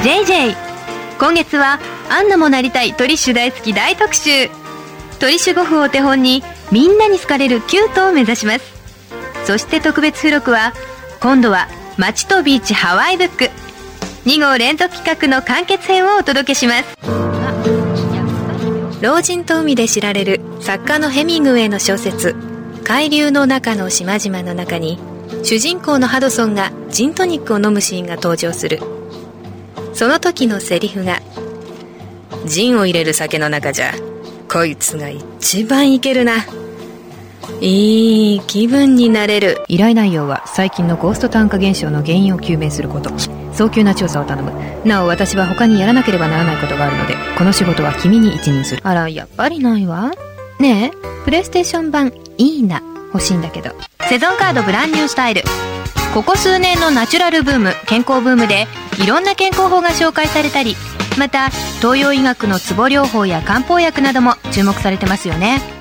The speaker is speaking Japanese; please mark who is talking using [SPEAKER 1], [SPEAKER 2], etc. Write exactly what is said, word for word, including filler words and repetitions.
[SPEAKER 1] ジェイジェイ。 今月はアンナもなりたいトリッシュ大好き大特集。トリッシュゴフを手本にみんなに好かれるキュートを目指します。そして特別付録は今度は街とビーチハワイブックに号連続企画の完結編をお届けします。老人と海で知られる作家のヘミングウェイの小説海流の中の島々の中に主人公のハドソンがジントニックを飲むシーンが登場する。その時のセリフが、ジンを入れる酒の中じゃこいつが一番いけるな、いい気分になれる。
[SPEAKER 2] 依頼内容は最近のゴースト炭化現象の原因を究明すること。早急な調査を頼む。なお私は他にやらなければならないことがあるのでこの仕事は君に一任する。あらやっぱりないわ。ねえプレイステーション版いいな欲しいんだけど。セゾンカードブランニュースタイル。ここ数年のナチュラルブーム、健康ブームでいろんな健康法が紹介されたり、また東洋医学のツボ療法や漢方薬なども注目されてますよね。